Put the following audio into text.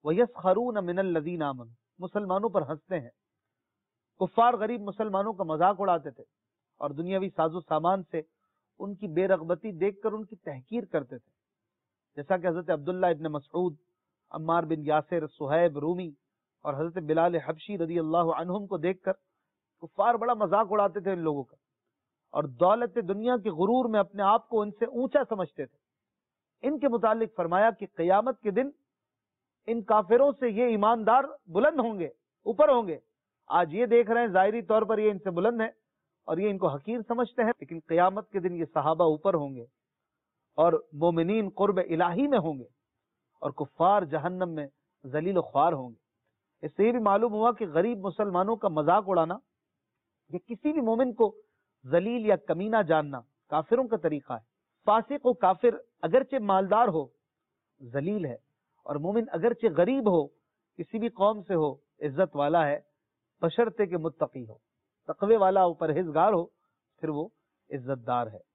وَيَسْخَرُونَ مِنَ الَّذِينَ آمَنُوا، مسلمانوں پر ہنستے ہیں۔ کفار غریب مسلمانوں کا مذاق اڑاتے تھے اور دنیاوی ساز و سامان سے ان کی بے رغبتی دیکھ کر ان کی تحقیر کرتے تھے، جیسا کہ حضرت عبداللہ ابن مسعود، عمار بن یاسر، صہیب رومی اور حضرت بلال حبشی رضی اللہ عنہم کو دیکھ کر کفار بڑا مذاق اڑاتے تھے ان لوگوں کا، اور دولت دنیا کے غرور میں اپنے آپ کو ان سے اونچا سمجھتے تھے۔ ان کے متعلق فرمایا کہ قیامت کے دن ان کافروں سے یہ ایماندار بلند ہوں گے، اوپر ہوں گے۔ آج یہ دیکھ رہے ہیں ظاہری طور پر یہ ان سے بلند ہے اور یہ ان کو حقیر سمجھتے ہیں، لیکن قیامت کے دن یہ صحابہ اوپر ہوں گے اور مومنین قرب الہی میں ہوں گے اور کفار جہنم میں ذلیل و خوار ہوں گے۔ اس سے یہ بھی معلوم ہوا کہ غریب مسلمانوں کا مذاق اڑانا یہ کسی بھی مومن کو ذلیل یا کمینہ جاننا کافروں کا طریقہ ہے۔ فاسق و کافر اگرچہ مالدار ہو ذلیل ہے، اور مومن اگرچہ غریب ہو، کسی بھی قوم سے ہو، عزت والا ہے، بشرطے کہ متقی ہو، تقوی والا ہو، پرہیزگار ہو، پھر وہ عزت دار ہے۔